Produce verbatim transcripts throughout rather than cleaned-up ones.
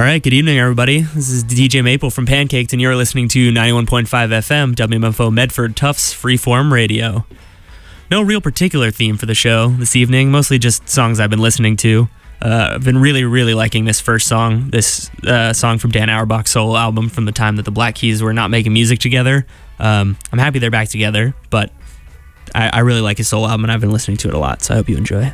right, good evening, everybody. This is D J Maple from Pancaked, and you're listening to ninety-one point five F M, W M F O Medford Tufts Freeform Radio. No real particular theme for the show this evening, mostly just songs I've been listening to. Uh, I've been really, really liking this first song, this uh, song from Dan Auerbach's solo album from the time that the Black Keys were not making music together. Um, I'm happy they're back together, but I, I really like his solo album, and I've been listening to it a lot, so I hope you enjoy.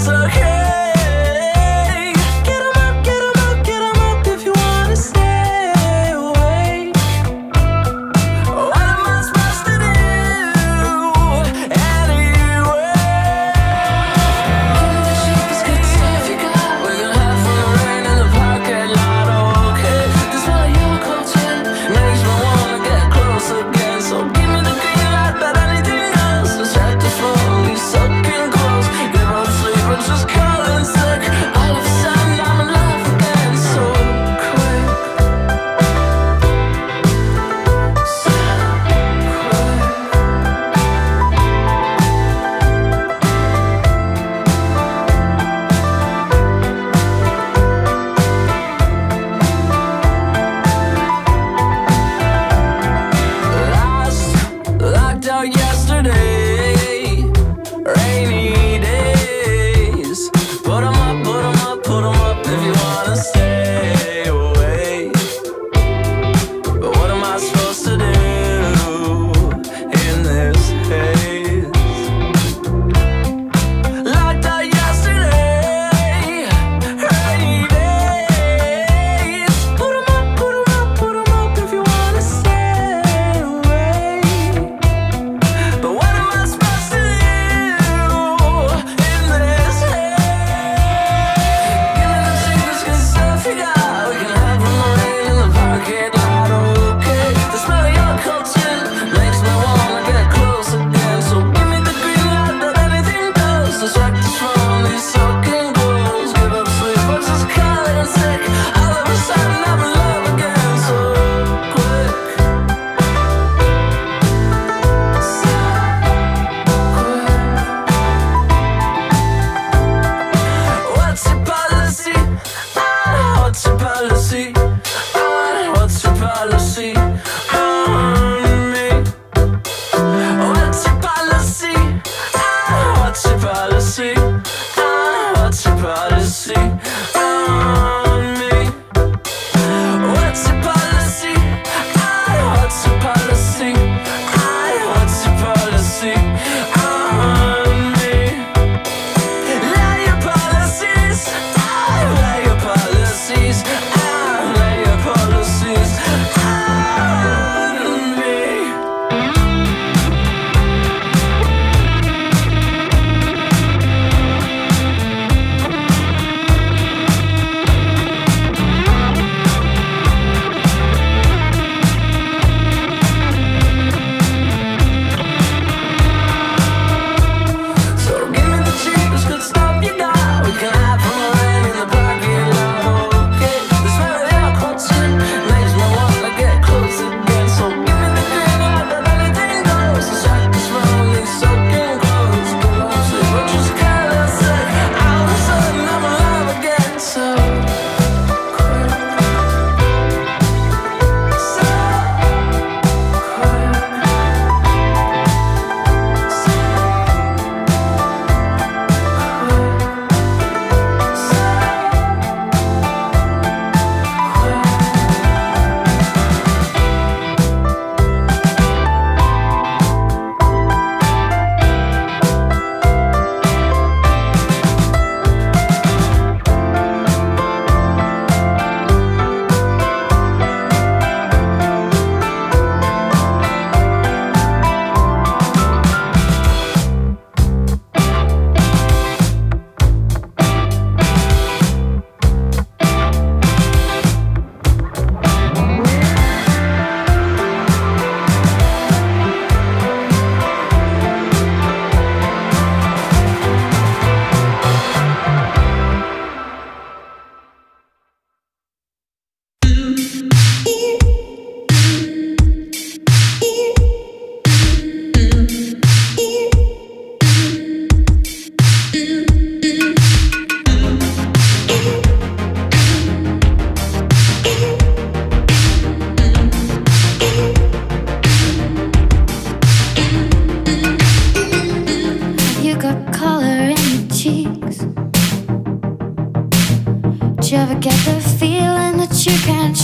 Say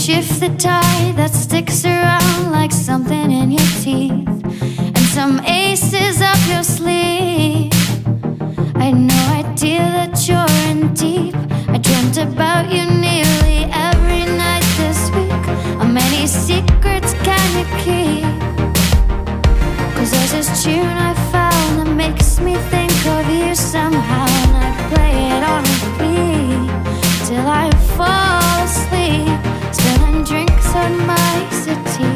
shift the tie that sticks around like something in your teeth, and some aces up your sleeve. I had no idea that you're in deep. I dreamt about you nearly every night this week. How many secrets can you keep? Cause there's this tune I found that makes me think of you somehow, and I play it on repeat till I fall asleep, spilling drinks on my city.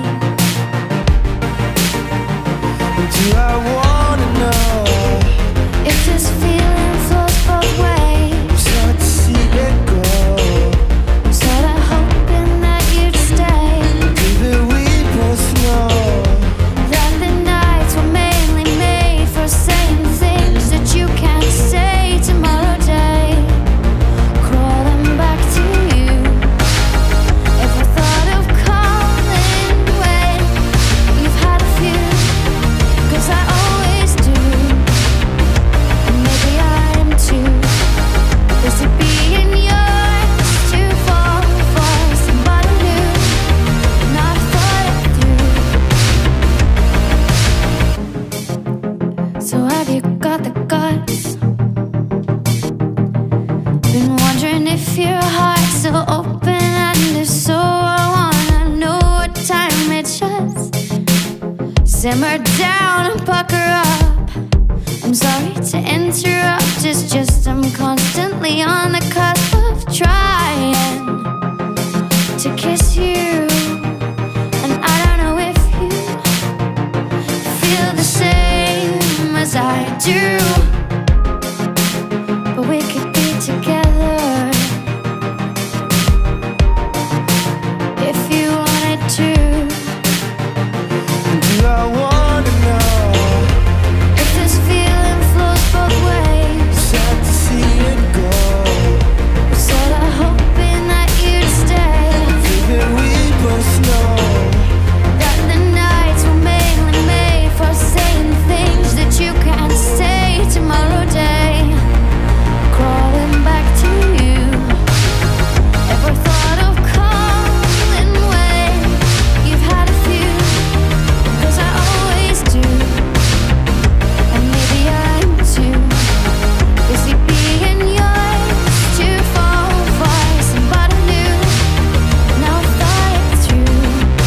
Do I wanna know if this feeling flows both ways? Start to see it go. I'm sorta hoping that you'd stay. Baby, we both know that the nights were mainly made for saying things that you can't say tomorrow day. Crawling back to you. If I thought of calling when you've had a few, cause I always do, and maybe I'm too busy being yours to fall for somebody new, and I've thought it through. So have you got the guts? Been wondering if your heart's still open, and if so, I wanna know what time it shuts. Simmer down and pucker up. I'm sorry to interrupt, it's just I'm constantly on the cusp of trying to kiss you, and I don't know if you feel the same as I do, but we could be together if you wanted to. Do I wanna know If this feeling flows both ways, Start to see it go. I'm sorta hoping that you'd stay. Baby, we both know That the nights were mainly made for saying things that you can't say tomorrow day. Crawling back to you. If I thought of calling when you've had a few, cause I always do, and maybe I'm too busy being yours to fall for somebody new. Now I've thought it through.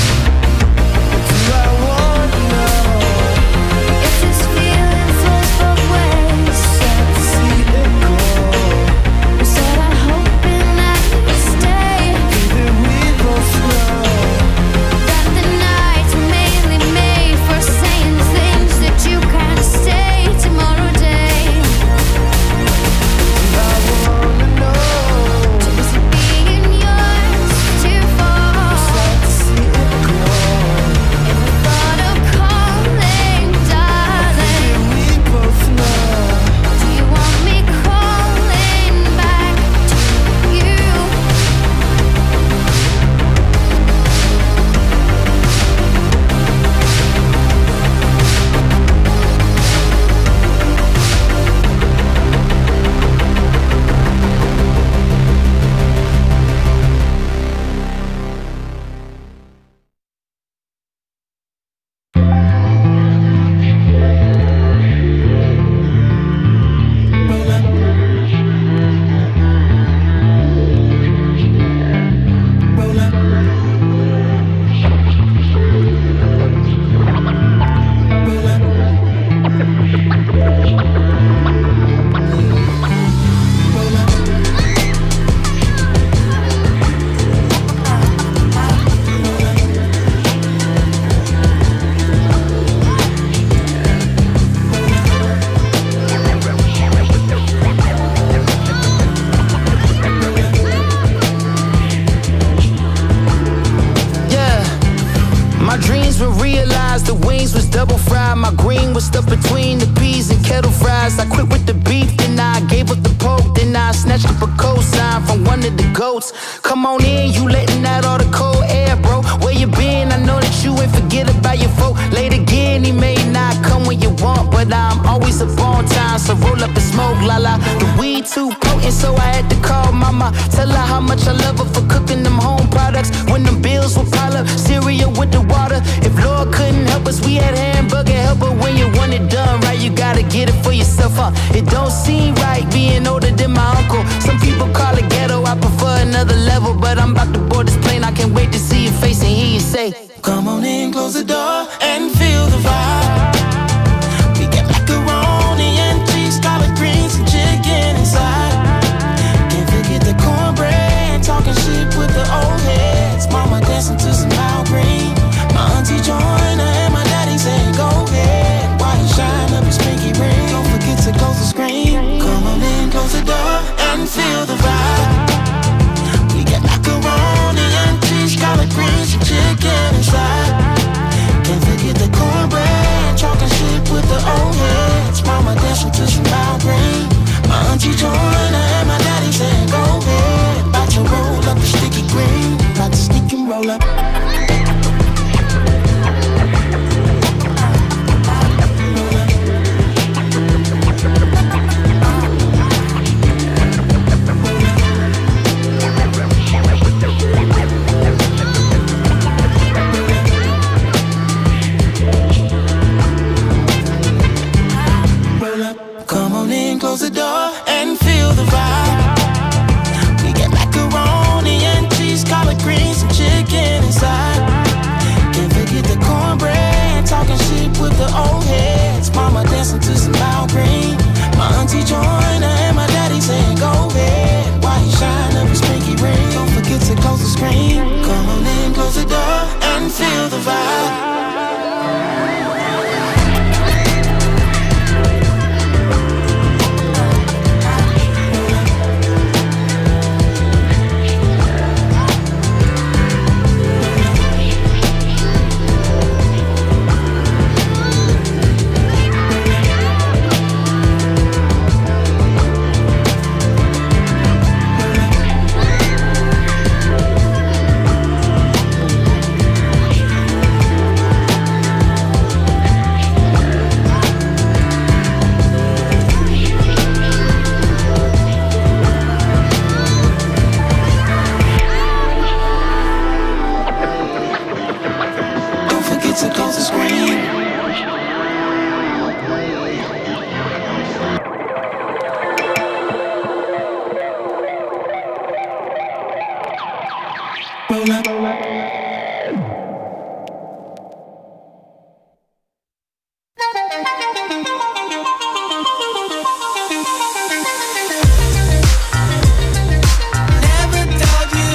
Do I wanna know If this feeling flows both ways, Start to see it go. I'm sorta hoping that you stay. Baby, we both know That the nights were mainly made for saying things that you can't say tomorrow day. Do I wanna know Too busy being yours to fall. Start to see it go. If I thought of calling, darling, Baby, we both know do you want me calling back to you? Yeah, my dreams were realized. The wings was double fried. My green was stuck between the peas and kettle fries. I quit with the beef, then I gave up the pork. Then I snatched up a cosign from one of the goats. Come on in, you letting out all the cold air, bro. Where you been? I know that you ain't forget about your folk. Late again, he may not come when you want, but I'm always up on time. So roll up and smoke, la la. The weed too potent, so I had to call mama. Tell her how much I love her for cooking them home products. When them bills would pile up, cereal with the water. If Lord couldn't help us, we had hamburger helper. When you want it done right, you gotta get it for yourself, huh? It don't seem right being older than my uncle. Some people call it ghetto, I prefer another level. But I'm about to board this plane, I can't wait to see your face and hear you say, come on in, close the door and feel the vibe. We got macaroni and cheese, collard greens and chicken inside. Can't forget the cornbread, talking shit with the old heads. Mama dancing to some loud green. My auntie joined her and my daddy said, go ahead. Why you shine up his pinky ring? Don't forget to close the screen. Come on in, close the door and feel the vibe. We got macaroni and cheese, collard greens and chicken inside. Can't forget the cornbread, talking shit with the old heads. Mama dancing to some loud green. My auntie joined her and my daddy said, go ahead. About to roll up the sticky green. About to sneak and roll up. Come on in, close the door and feel the vibe. We got macaroni and cheese, collard greens and chicken inside. Can't forget the cornbread, talking shit with the old heads. Mama dancing to some loud green. My auntie joined her and my daddy said, go ahead. Why you shine up his pinky ring? Don't forget to close the screen. Come on in, close the door and feel the vibe.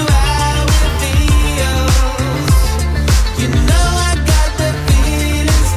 You know I got the feelings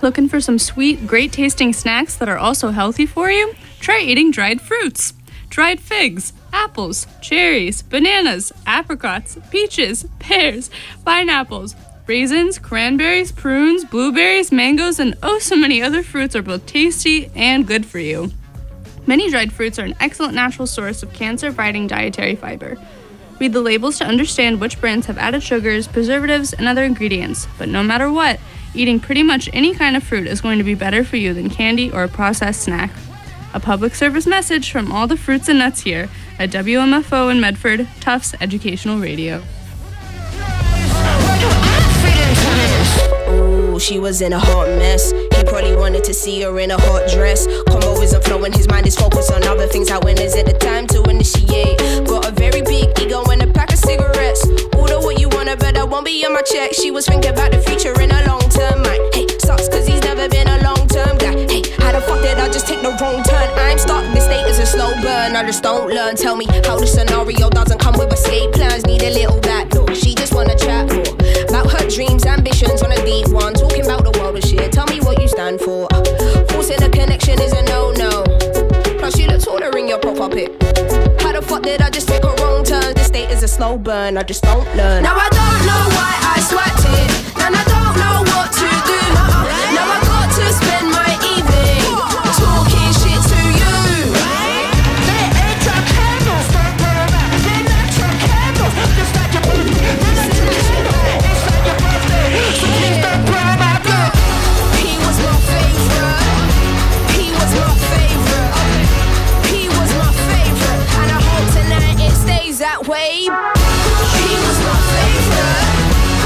Looking for some sweet, great-tasting snacks that are also healthy for you? Try eating dried fruits. Dried figs, apples, cherries, bananas, apricots, peaches, pears, pineapples, raisins, cranberries, prunes, blueberries, mangoes, and oh so many other fruits are both tasty and good for you. Many dried fruits are an excellent natural source of cancer-fighting dietary fiber. Read the labels to understand which brands have added sugars, preservatives, and other ingredients, but no matter what, eating pretty much any kind of fruit is going to be better for you than candy or a processed snack. A public service message from all the fruits and nuts here at W M F O in Medford, Tufts Educational Radio. Ooh, she was in a hot mess. He probably wanted to see her in a hot dress. Combo isn't flowing, his mind is focused on other things. How when is it the time to initiate? Got a very big ego and a pack of cigarettes. Order what you want, but I won't be on my check. She was thinking about the future in a long term mind. Hey, sucks cause he's never been a long term guy. Hey, how the fuck did I just take the wrong turn? I'm stuck, this state is a slow burn. I just don't learn. Tell me how the scenario doesn't come with escape plans. Need a little back door. She just wanna chat more about her dreams, ambitions on a deep one. Talking about the world of shit. Tell me what you stand for. Forcing a connection is a no-no. Plus you look taller in your profile pic. How the fuck did I just take a wrong turn? This state is a slow burn. I just don't learn. Now I don't know why I sweat it, and I don't know what to do. Now I got to spend my evening talking shit to you. They ain't your candles, don't put them out. They not your candles, just like your birthday. It's like your birthday, so please don't put them out, girl. He was my favorite. He was my favorite. He was my favorite, and I hope tonight it stays that way. He was my favorite.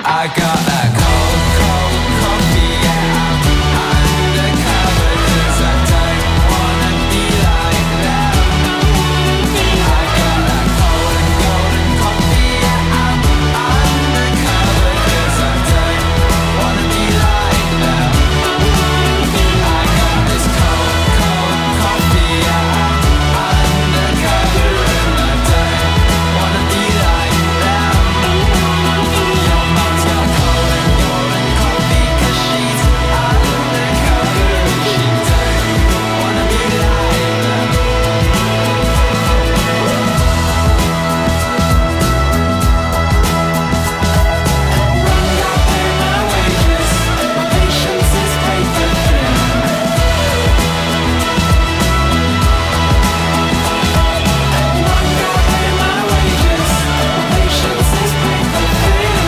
I got that cold, cold coffee, yeah, I'm undercover, 'cause I don't wanna be like them. I got that cold and golden coffee, yeah, I'm undercover, 'cause I don't wanna be like them. I got this cold, cold coffee, yeah, I'm undercover, and I don't wanna be like them. Your mom's got cold and golden coffee, 'cause she's undercover, and she don't wanna be like them. I pay my wages, my patience is paid for thin. I pay my wages, my patience is paid for thin.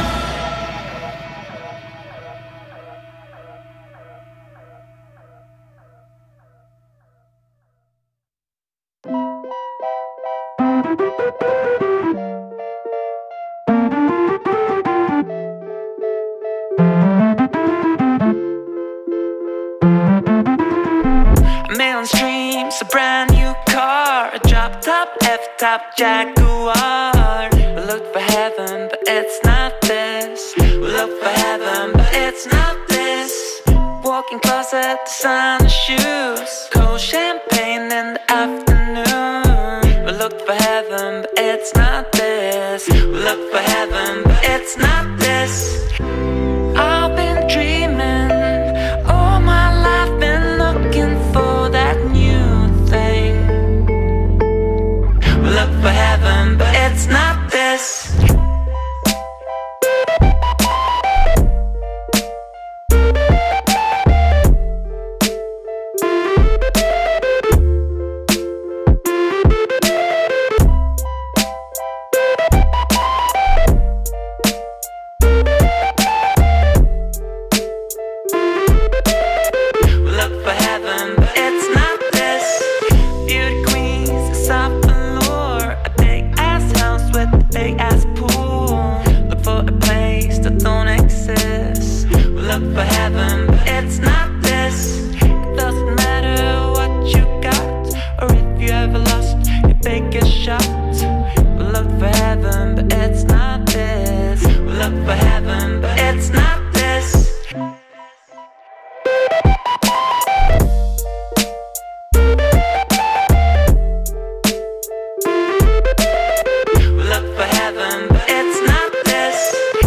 A million streams, a brand new car, a drop top, F-top Jaguar. We look for heaven, but it's not this. We look for heaven, but it's not this. Walking closet, designer shoes, cold champagne in the afternoon. We look for heaven, but it's not this. We look for heaven, but it's not this. I've been dreaming all my life, been looking for that new thing. We look for heaven, but it's not this. We look for heaven, but it's not this. Beauty queens, a soft allure, a big ass house with a big ass pool. Look for a place that don't exist. We look for heaven, but it's not this. It doesn't matter what you got, or if you ever lost your biggest shot. We look for heaven, but it's not this. We look for heaven, but it's not this. We look for heaven, but it's not this.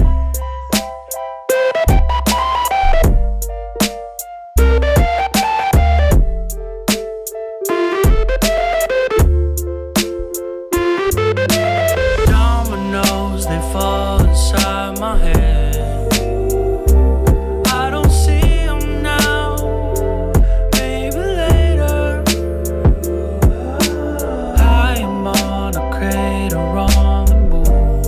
Dominoes, they fall inside my head. I don't see them now, maybe later. I am on a crater on the moon.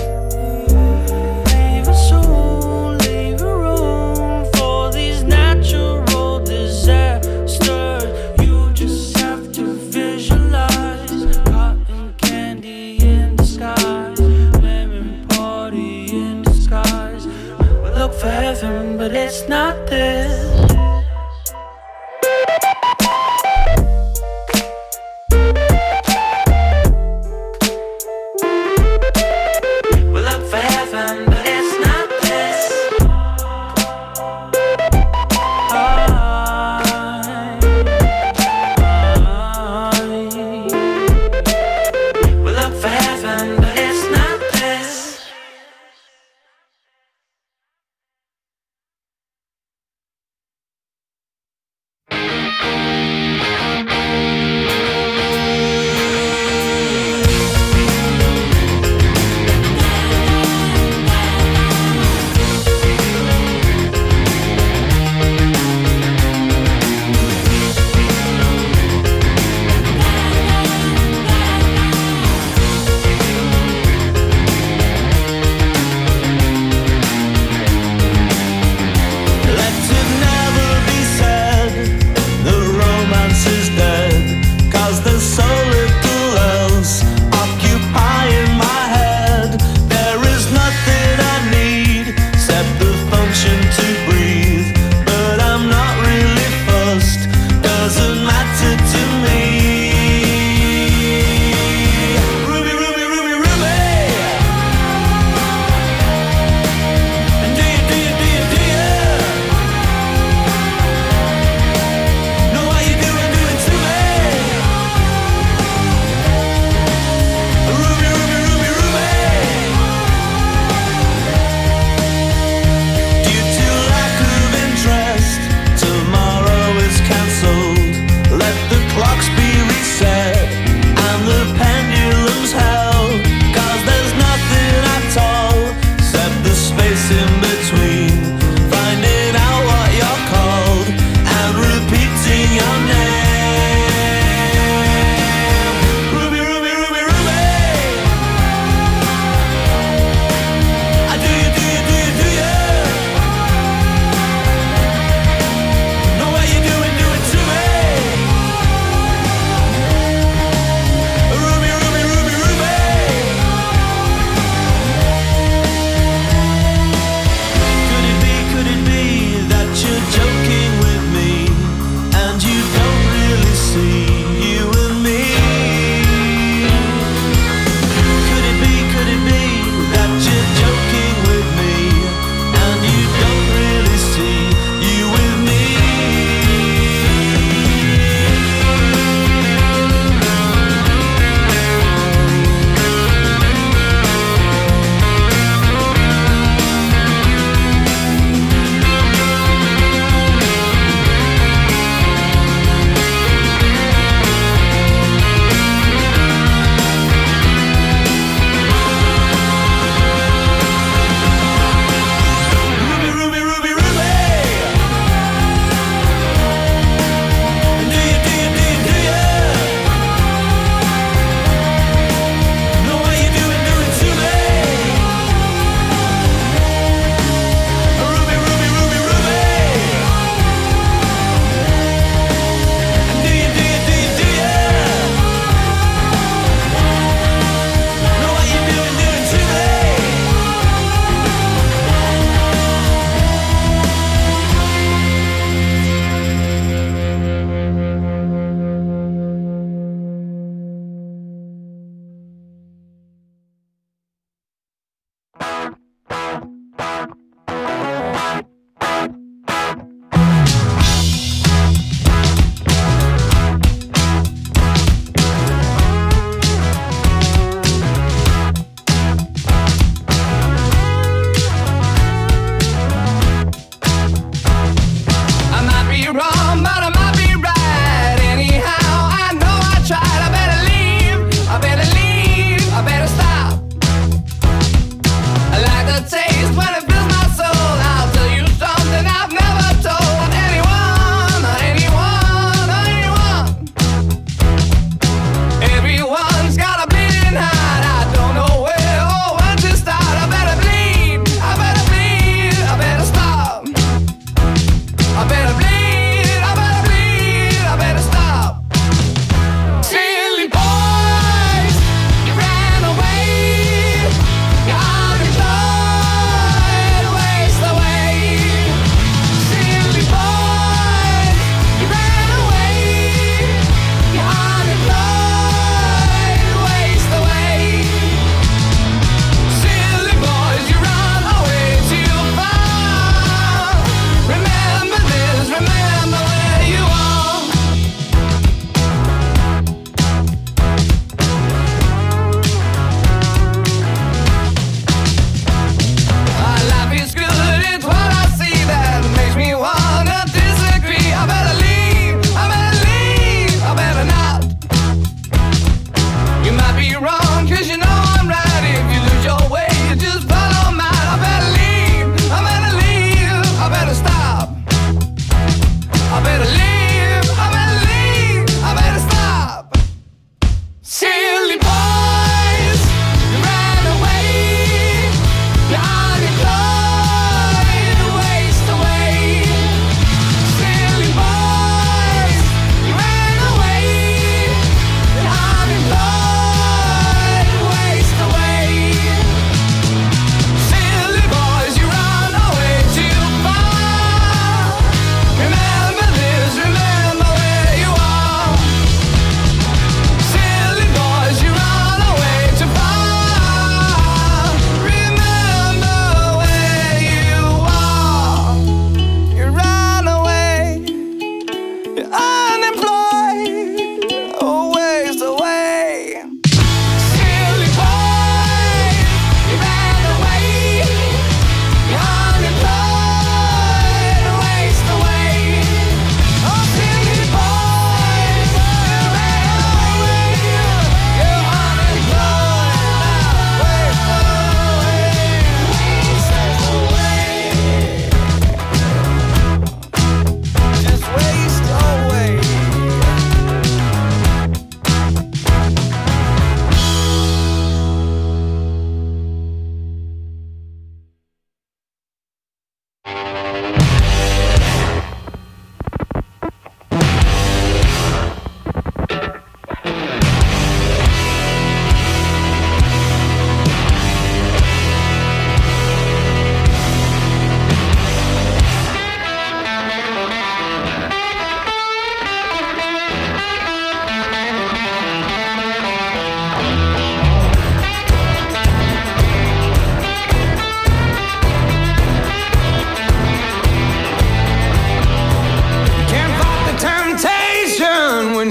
Leave it soon, leave a room for these natural disasters. You just have to visualize cotton candy in the skies, lemon party in disguise. We look for heaven, but it's not this.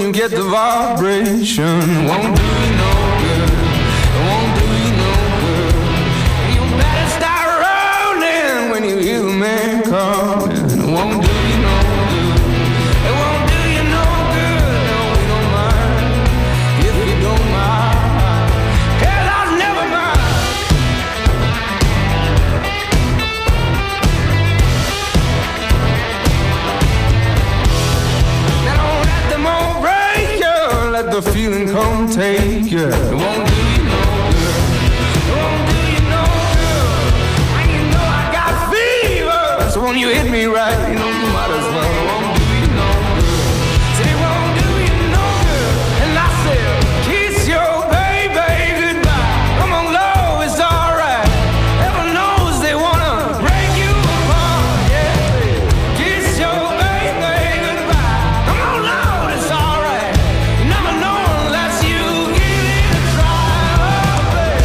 can get the vibration. Won't do you no good. It won't do you no good. You better start rolling when you hear the man calling. It won't do you no good. It won't do you no good. No, we don't mind if you don't mind. Hell, I'll never mind. Now don't let them all break you. Let the feeling come take you. It won't do you no good. It won't do you no good. And you know I got fever. So when you hit me right, you know you might as well. It won't do you no good. Said it won't do you no good. And I said, kiss your baby goodbye. Come on, love, it's alright. Heaven knows they wanna break you apart. Yeah, kiss your baby goodbye. Come on, love, it's alright. You never know unless you give it a try. Oh, baby.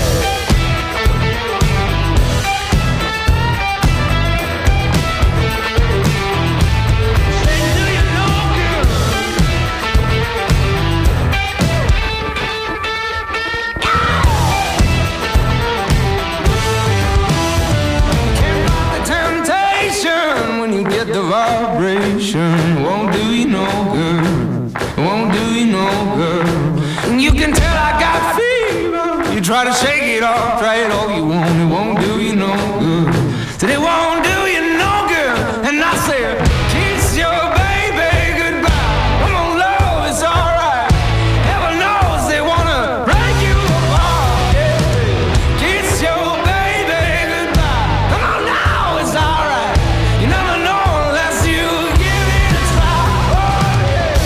Say, do you know, girl? Can't block the temptation when you get the vibration. Won't do you no good. Won't do you no good. And you can tell I got fever. You try to shake it off, try it all you want. It won't do you no good. Said it won't do you no good. And I said, kiss your baby goodbye. Come on, love, it's alright. Heaven knows they wanna break you apart. Yeah. Kiss your baby goodbye. Come on now, it's alright. You never know unless you give it a try. Oh, yeah.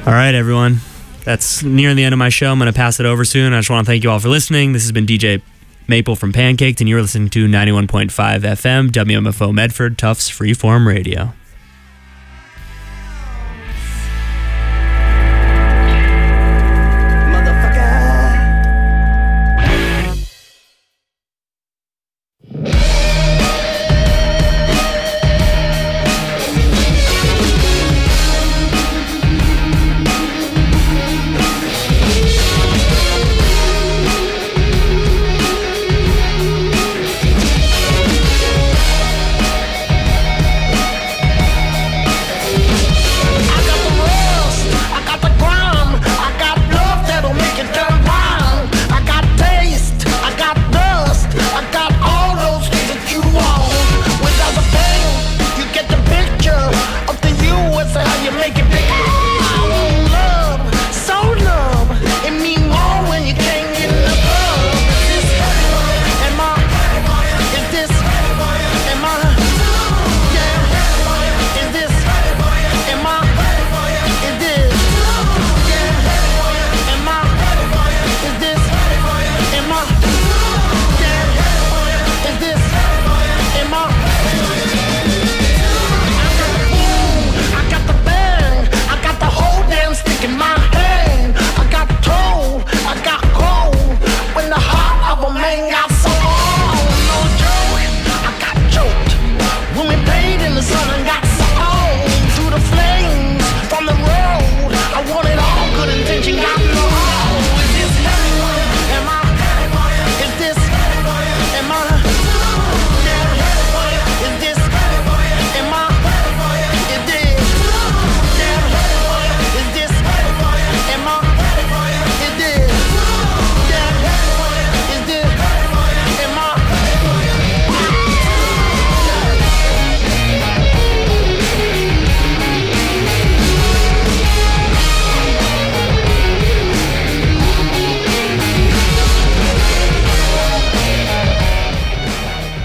All right, everyone. That's nearing the end of my show. I'm going to pass it over soon. I just want to thank you all for listening. This has been D J Maple from Pancaked, and you're listening to ninety-one point five F M, W M F O Medford, Tufts Freeform Radio.